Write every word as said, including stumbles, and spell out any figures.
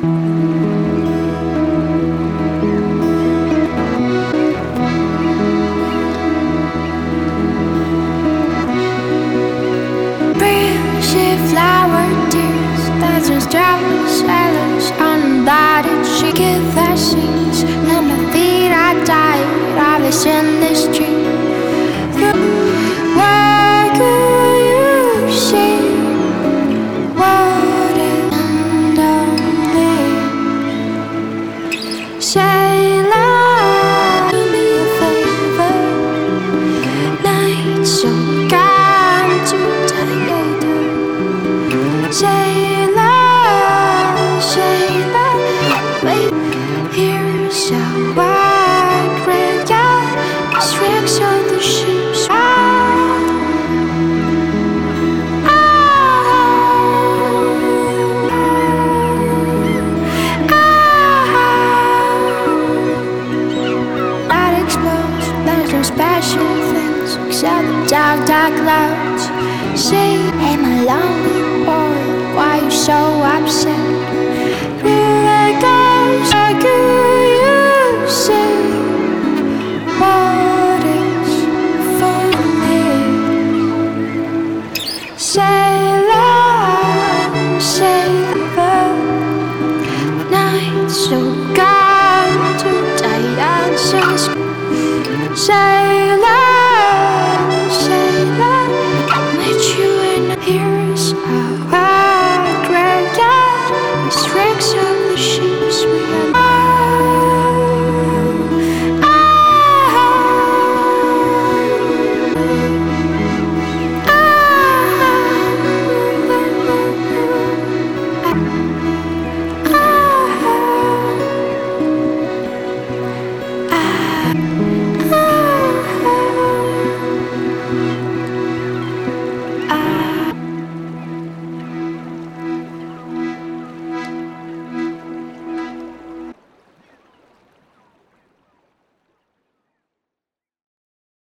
Flower tears, that's just traveling sailors unbodied. She give her scenes, and my feet are tired. I've listened this tree. Where could you see what is only sailor? Do me a favor, night so kind to take. Sailor, sailor, wait. Here's a white red yacht, tricks on the ships. Ah, ah, ah. That explodes, there's no special things except the dark, dark clouds. Say, am I lonely? Boy, why you so upset? Here I go, how could you say what is for me? Sailor, sailor, night so gone to die. Say